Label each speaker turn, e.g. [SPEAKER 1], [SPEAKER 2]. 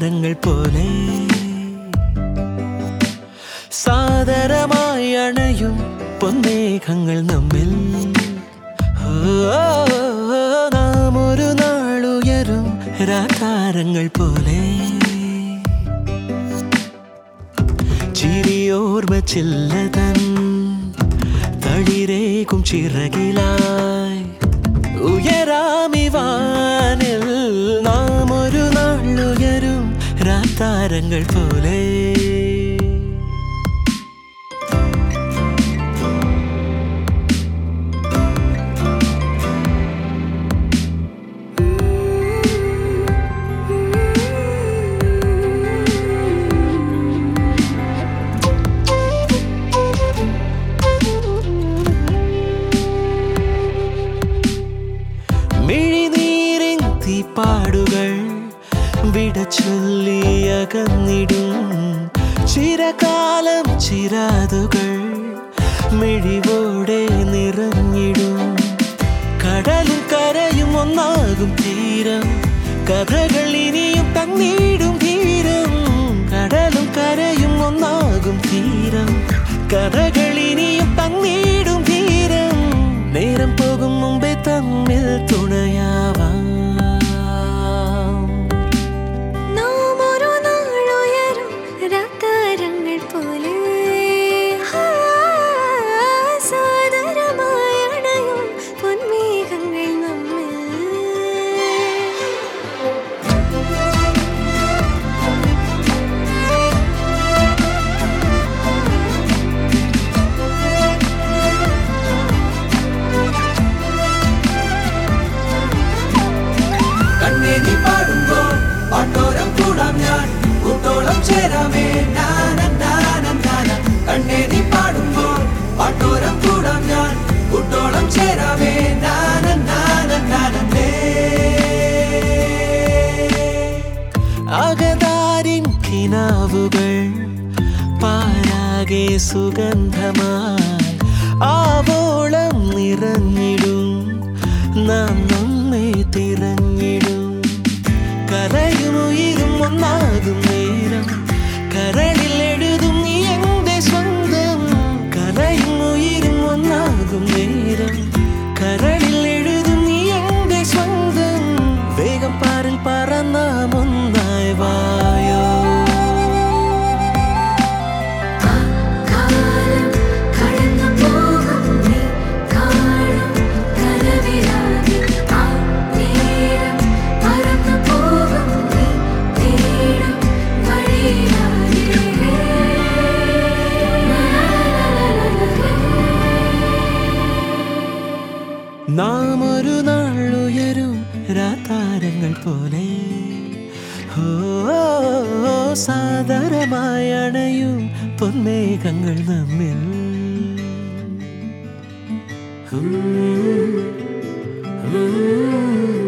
[SPEAKER 1] രാതാരങ്ങൾ പോലെ സാദരമായി അണയും പൊന്മേഘങ്ങൾ നമ്മിൽ. നാം ഒരു നാളുയരും രാതാരങ്ങൾ പോലെ ചിരിയോർമ്മ ചില്ലതൻ തളിരേകും ചിറകിലായി ഉയരാമിവാനിൽ. നാം ഒരു നാളുയരും രാതാരങ്ങൾ പോലെ. മിഴിനീരിൻ തീപ്പാടുകൾ വിട ചൊല്ലിയകന്നിടും ചിരകാലം ചിരാതുകൾ മിഴിവോടെ നിറഞ്ഞിടും. കടലും കരയും ഒന്നാകും തീരം കഥകൾ ഇനിയും തന്നിടും ധീരം. കടലും കരയും ഒന്നാകും തീരം കഥകൾ ഇനിയും തന്നിടും ധീരം. നേരം പോകും മുമ്പേ തമ്മിൽ തുണയാവാം.
[SPEAKER 2] കണ്ണേന്തി പാടുമ്പോൾ പാട്ടോരം കൂടാം ഞാൻ കൂട്ടോളം ചേരാമേ നാനാനാനാനാന. കണ്ണേന്തി പാടുമ്പോൾ പാട്ടോരം കൂടാം ഞാൻ കൂട്ടോളം ചേരാമേ നാനാനാനാനാനേ.
[SPEAKER 1] അകതാരിൻ കിനാവുകൾ പാരാകെ സുഗന്ധമായി ആവോളം നിറഞ്ഞിടും. നാം നമ്മെ തിരഞ്ഞിടും. കരയും ഉയരും ഒന്നാകും നേരം കരളിൽ എഴുതും നീ എന്റെ സ്വന്തം. കരയും ഉയരും ഒന്നാകും നേരം കരളിൽ എഴുതും നീ എന്റെ സ്വന്തം. വേഗം പാറിൽ പറന്നാം ഒന്നായി വായോ. നാം ഒരു നാളുയരും രാതാരങ്ങൾ പോലെ സാദരമായി അണയും പൊന്മേഘങ്ങൾ നമ്മിൽ.